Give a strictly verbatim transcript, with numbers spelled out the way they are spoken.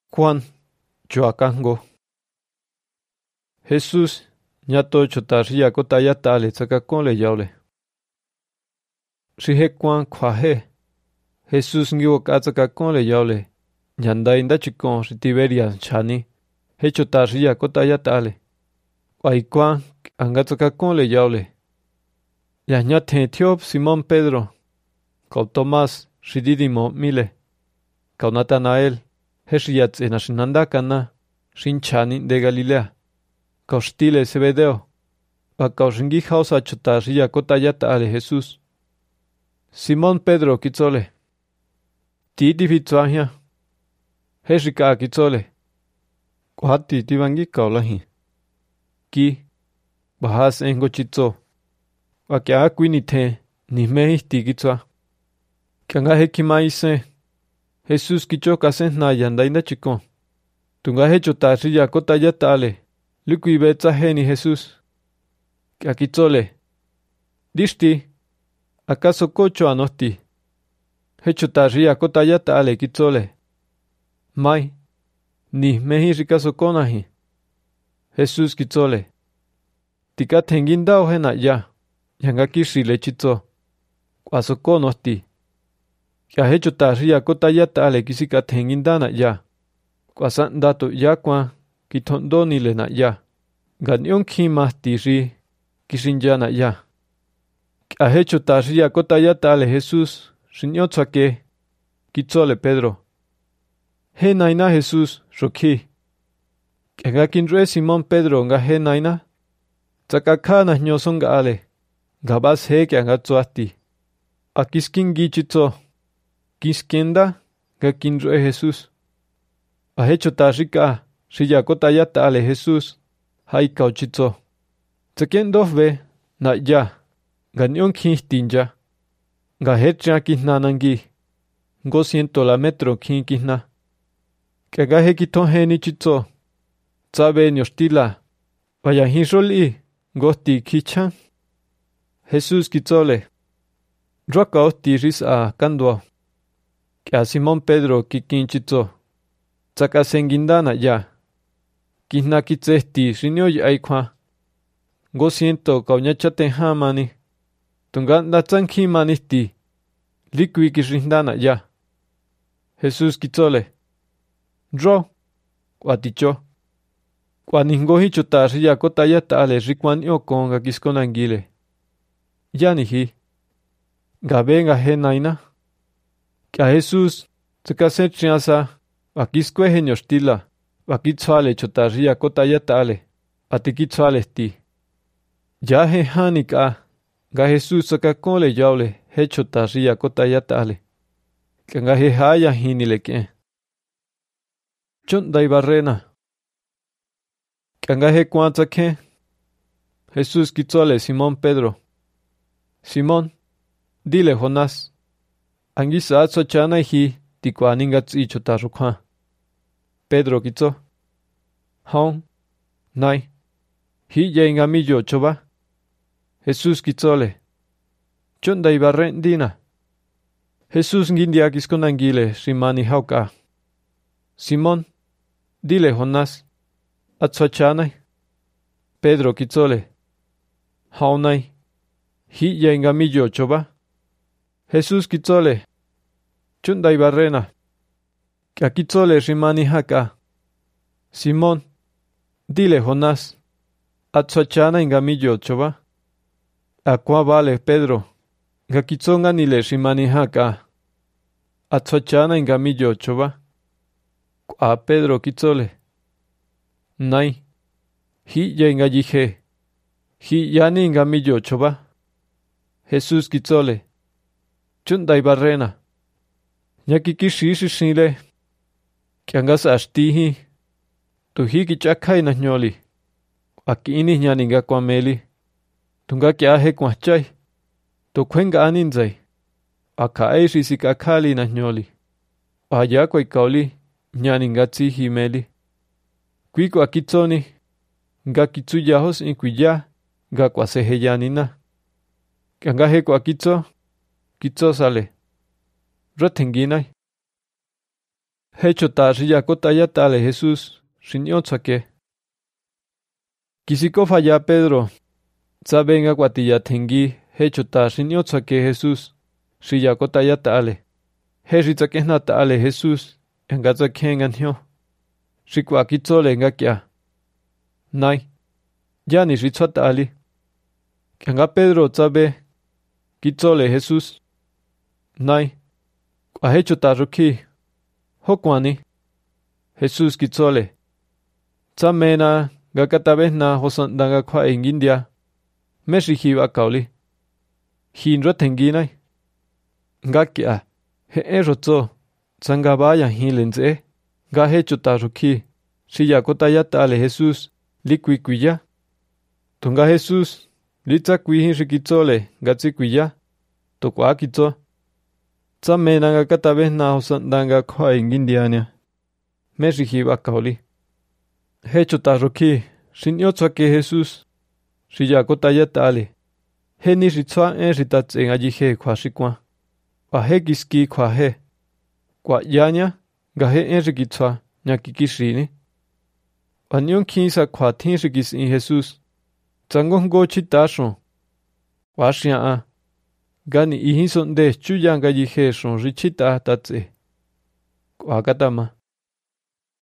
Juan Choacango. Jesús ñato chotaria kotaya tale tsakakole yaule. Rihe Juan kwahe. Jesús ngiwo katsakakole yaule. Nyanda inda chikon Tiberias chani. He chotaria kotaya tale. Kwai Juan angatsakakole yaule. Ya ñate Etiop Simón Pedro. Kau Tomás Rididimo Mile. Kau Natanael. Heshiats en Ashinandakana. Shinchani de Galilea. Kau Stile Zebedeo. A kau Shingihosa chotaria kotaya tale Jesús. Simón Pedro kitzole. Titi vitsuahia. Heshika kitzole. Kuhati tivangi kaulahi. Ki. Bahas engo chitzo. Wakia akuinite. Nismehihti kitzua. Kanga hekimaise. Jesús kichoka sena yandainda chikon. Tunga hecho taria kotaya tale. Lukui betsa heni Jesús. Kia kitzole. Dishti. ¿Acaso kocho anosti? Hecho taria kotaya tale kitzole. Mai. Ni mehi rikaso konahi. Jesús kitzole. Tika tenginda ojena ya. Yanga kishile chitzo. Kwaso konosti. Kia hecho taria kotaya tale kisika tengindana ya. Kwasan dato ya kwa kitondonile na ya. Ganyon kima tiri kishinjana ya. Kia hecho taria kotaya tale Jesús rinyotsake. Kitzole Pedro. He naina Jesús roki. Kia kinre Simón Pedro nga he naina. Tsakakana nyosonga ale. Gabas he kia nga tsuati. Akiskingi chitzo. Kiskenda ga kinre Jesús. A hecho tarika shiya kotaya tale Jesús. Haikau chitzo. Tsakien dofbe na ya. Ganyon kistinja. Ga hecha kisnanangi. Go siento la metro kin kisna. Que agaje kiton heni chitzo. Tsabe nyostila. Vaya hinroli. Gosti kichan. Jesús kitzole. Roka osti ris a kandwa. Que a Simón Pedro kikin chitzo. Tsaka sengindana ya. Kisna kitzesti rinyoy aikwa. Go siento kaunyachate hamani. Tunganda tsanki manisti. Likwi kisrindana ya. Jesús kitzole. Dro. Kwaticho. Kwaningohi chotaria kotaya tale rikwan yokonga kiskonangile. Yanihi. Gabenga he naina. Kia Jesús tsakasetriasa. Wakiskwe henyostila. Wakitswale chotaria kotaya tale. Atikitswale sti. Ya he hanika. Ga Jesús sakakole yaule. He chotaria kotaya tale. Kanga he haya hinileke. Chonda barrena. Kanga he kuantzake. Jesús kitzole Simón Pedro. Simón. Dile Jonás. Angisa atso chana hi. Tikwaningatz y chotarukha. Pedro kitzo. Haun. Nai. Hi ya ingamillo choba. Jesús kitzole. Chonda barren dina. Jesús ngindiakis konangile rimani hauka. Simón. Dile Jonás. Atsuachanay. Pedro kitzole. Haunay. Hi ya ingamillo choba. Jesús kitzole. Chunda barrena. Kia kitzole rimani haka. Simón. Dile Jonás. Atsuachana ingamillo choba. Aqua vale Pedro. Ga kitzonga nile rimani haka. Atsuachana ingamillo choba. A Pedro kitzole. Nai. Hi ya ingayije. Hi yani ingamillo choba. Jesús kitzole. Chunda barrena. Nyaki kishishishile. Kiangas ashtihi. Tuhi kichakai na nyoli. Akini nyaninga kwa meli. Tunga kiahe kwa chay. Tukwenga aninzay. Akae risikakali na nyoli. Aya kwa ikauli. Nyaninga tsihi meli. Kwiko akitzoni. Nga kitsuyahos inkuya. Nga kwa seheyanina. Kiangahe kwa kitzo. Kitzo sale. Ratenginay. Hecho ta ya kotaya tale Jesús, xiñotsake. Kisiko falla Pedro. Sabenga guatilla tengi, hecho ta xiñotsake Jesús, xiya kotaya tale. Hexitsake na tale Jesús, engatsake enganjo. Xikwa kitsole nga kia. Nai. Yani xitsua tali. Kanga Pedro tsabe. Kitsole Jesús. Nai. Kwa hecho ta roki. Hokwani. Jesús kitsole. Tsamena nga katabehna hosandanga kwa engindia. Meshihiba kauli. Hinro tenginai. Nga kia. He erotso. Tsangabaya hilenze. Nga hecho ta roki. Siya kotaya tale Jesús. Likwikuya. Tunga Jesús. Litza kuihin rikitsole. Nga tsikuya. Tokwa kitso. Tsamena nga katabehna hosandanga kwa engindiania. Meshihiba kauli. Hecho ta roki. Xiñotsake Jesús. Siya kotaya tale. He ni ritsua en ritatsen ayihe kwa shikwa. Kwa he kiski kwa he. Kwa yanya. Nga he en rikitsua. Nyakikishini. Anyon kinsa kwa tin rikisin Jesús. Tsangongo chitashon. Kwa shiaa. Gani ihin sonde chuyanga yihe son richita tatse. Kwa katama.